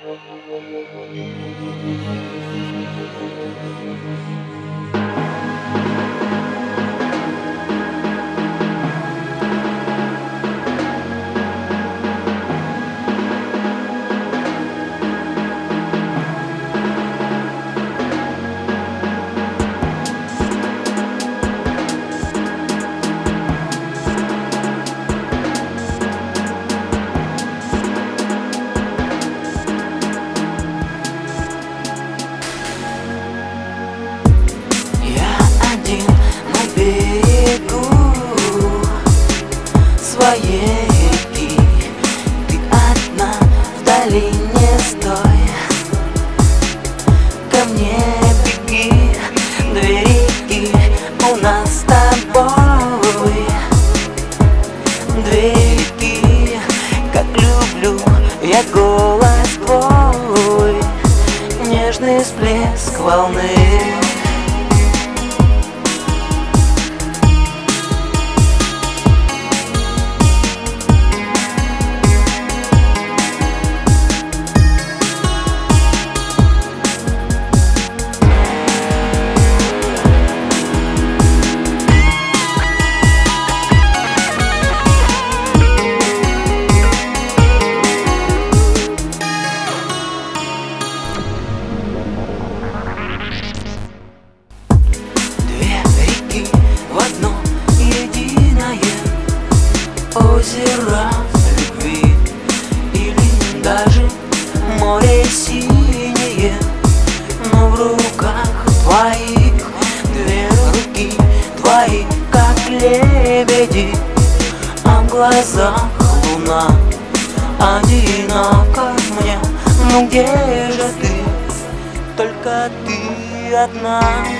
Своей реки, ты одна в долине, стой. Ко мне беги, две реки у нас с тобой. Две реки, как люблю я голос твой, нежный всплеск волны. В одно единое озеро любви, или даже море синее, но в руках твоих две руки твои, как лебеди, а в глазах луна одинока мне. Ну где же ты, только ты одна?